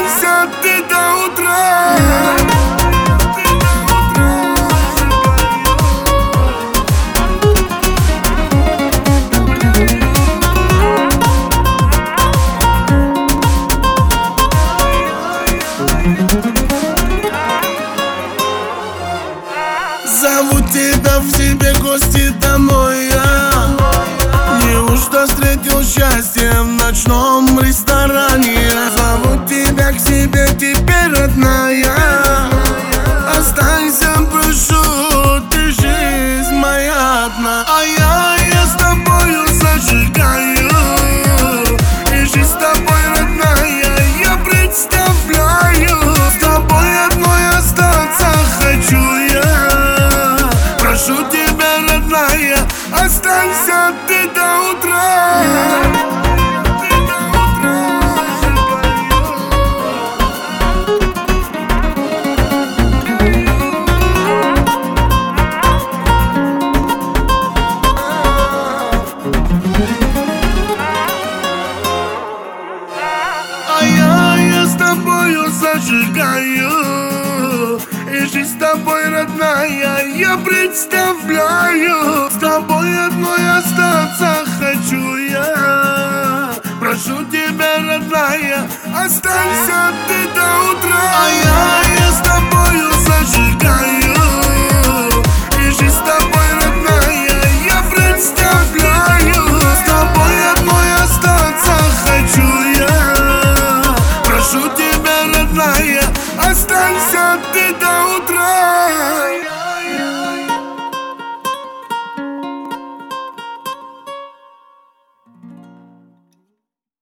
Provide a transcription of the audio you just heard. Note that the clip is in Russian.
останься ты до утра. Зову тебя в себе гости домой я. Неужто встретил счастье в ночном ресторане? Зову тебя к себе теперь, родная. Останься, прошу, ты жизнь моя одна. А я с тобою зажигаю, и жизнь с тобой, родная, я представляю. С тобой одной остаться хочу я. Прошу тебя, родная, останься ты до утра. А я с тобою зажигаю, и жизнь с тобой, родная, я представляю. С тобой одной остаться хочу я. Прошу тебя, родная, останься ты до утра. А я с тобою зажигаю, и жизнь с тобой, родная, я представляю. С тобой одной остаться хочу я. Прошу тебя, родная, останься ты до утра.